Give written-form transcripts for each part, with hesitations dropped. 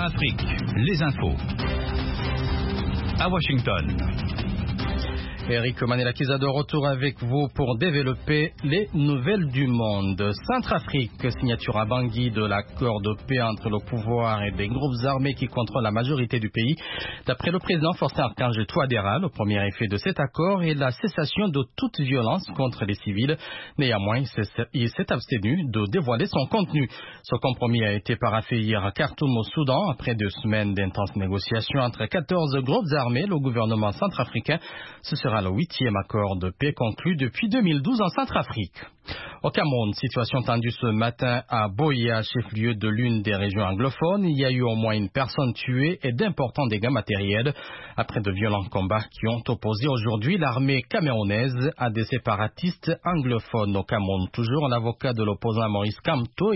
Afrique, les infos. À Washington. Eric Manelakiza de retour avec vous pour développer les nouvelles du monde. Centrafrique, signature à Bangui de l'accord de paix entre le pouvoir et des groupes armés qui contrôlent la majorité du pays. D'après le président Faustin-Archange Touadéra, le premier effet de cet accord est la cessation de toute violence contre les civils. Néanmoins, il s'est abstenu de dévoiler son contenu. Ce compromis a été paraphé hier à Khartoum au Soudan après 2 semaines d'intenses négociations entre 14 groupes armés. Le gouvernement centrafricain, ce sera le 8e accord de paix conclu depuis 2012 en Centrafrique. Au Cameroun, situation tendue ce matin à Boya, chef-lieu de l'une des régions anglophones. Il y a eu au moins une personne tuée et d'importants dégâts matériels après de violents combats qui ont opposé aujourd'hui l'armée camerounaise à des séparatistes anglophones. Au Cameroun, toujours, l'avocat de l'opposant Maurice Kamto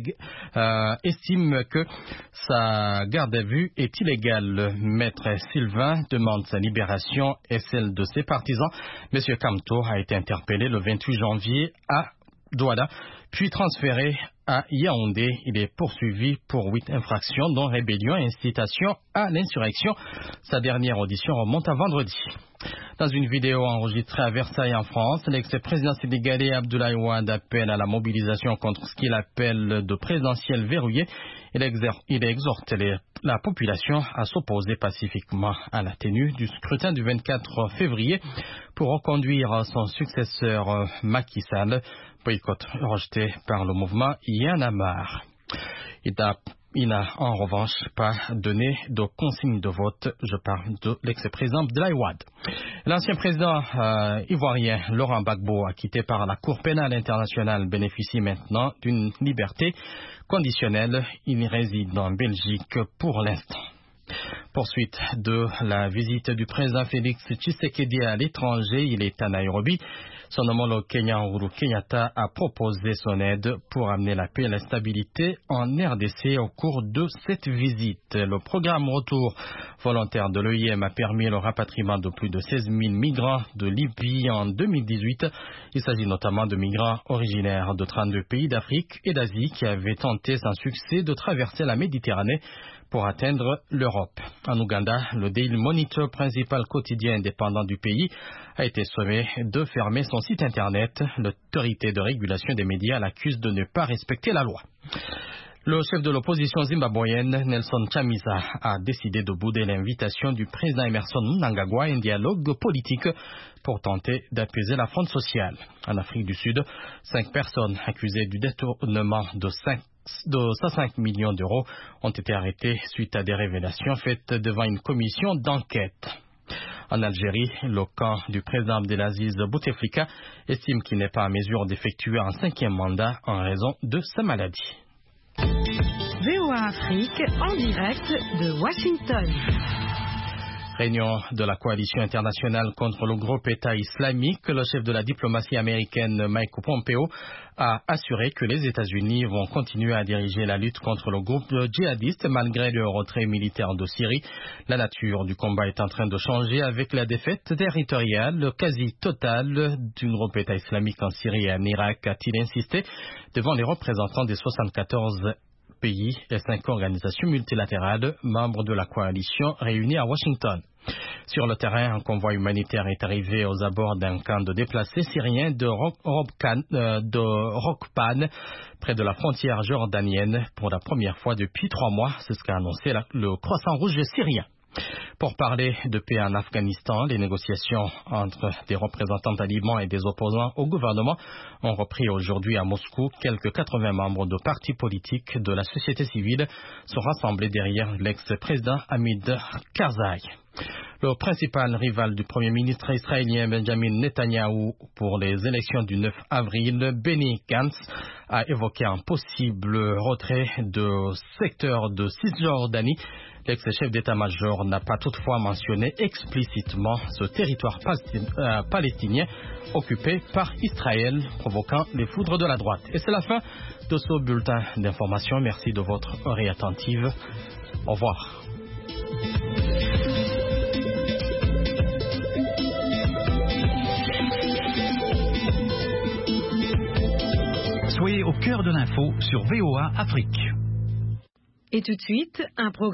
estime que sa garde à vue est illégale. Maître Sylvain demande sa libération et celle de ses partisans. Monsieur Kamto a été interpellé le 28 janvier à Douala, puis transféré à Yaoundé. Il est poursuivi pour 8 infractions, dont rébellion et incitation à l'insurrection. Sa dernière audition remonte à vendredi. Dans une vidéo enregistrée à Versailles en France, l'ex-président sénégalais Abdoulaye Wade appelle à la mobilisation contre ce qu'il appelle de présidentiel verrouillé. Il exhorte la population à s'opposer pacifiquement à la tenue du scrutin du 24 février pour reconduire son successeur Macky Sall, boycott rejeté par le mouvement Y en a marre. Il n'a en revanche pas donné de consigne de vote. Je parle de l'ex-président Abdoulaye Wade. L'ancien président ivoirien Laurent Gbagbo, acquitté par la Cour pénale internationale, bénéficie maintenant d'une liberté conditionnelle. Il réside en Belgique pour l'instant. Poursuite de la visite du président Félix Tshisekedi à l'étranger, il est à Nairobi. Son homologue kenyan Uhuru Kenyatta a proposé son aide pour amener la paix et la stabilité en RDC au cours de cette visite. Le programme Retour volontaire de l'OIM a permis le rapatriement de plus de 16 000 migrants de Libye en 2018. Il s'agit notamment de migrants originaires de 32 pays d'Afrique et d'Asie qui avaient tenté sans succès de traverser la Méditerranée pour atteindre l'Europe. En Ouganda, le Daily Monitor, principal quotidien indépendant du pays, a été sommé de fermer son site internet. L'autorité de régulation des médias l'accuse de ne pas respecter la loi. Le chef de l'opposition zimbabwéenne, Nelson Chamisa, a décidé de bouder l'invitation du président Emmerson Mnangagwa à un dialogue politique pour tenter d'apaiser la fronde sociale. En Afrique du Sud, 5 personnes accusées du détournement de 105 millions d'euros ont été arrêtées suite à des révélations faites devant une commission d'enquête. En Algérie, le camp du président Abdelaziz Bouteflika estime qu'il n'est pas en mesure d'effectuer un 5e mandat en raison de sa maladie. VOA Afrique en direct de Washington. Réunion de la coalition internationale contre le groupe État islamique. Le chef de la diplomatie américaine Mike Pompeo a assuré que les États-Unis vont continuer à diriger la lutte contre le groupe djihadiste malgré le retrait militaire de Syrie. La nature du combat est en train de changer avec la défaite territoriale quasi totale du groupe État islamique en Syrie et en Irak, a-t-il insisté devant les représentants des 74 pays et 5 organisations multilatérales membres de la coalition réunies à Washington. Sur le terrain, un convoi humanitaire est arrivé aux abords d'un camp de déplacés syriens de Rokban, près de la frontière jordanienne, pour la première fois depuis 3 mois. C'est ce qu'a annoncé le Croissant Rouge syrien. Pour parler de paix en Afghanistan, les négociations entre des représentants talibans et des opposants au gouvernement ont repris aujourd'hui à Moscou. Quelques 80 membres de partis politiques de la société civile sont rassemblés derrière l'ex-président Hamid Karzai. Le principal rival du Premier ministre israélien Benjamin Netanyahou pour les élections du 9 avril, Benny Gantz, a évoqué un possible retrait de secteur de Cisjordanie. L'ex-chef d'état-major n'a pas toutefois mentionné explicitement ce territoire palestinien occupé par Israël, provoquant les foudres de la droite. Et c'est la fin de ce bulletin d'information. Merci de votre oreille attentive. Au revoir. Soyez au cœur de l'info sur VOA Afrique. Et tout de suite, un programme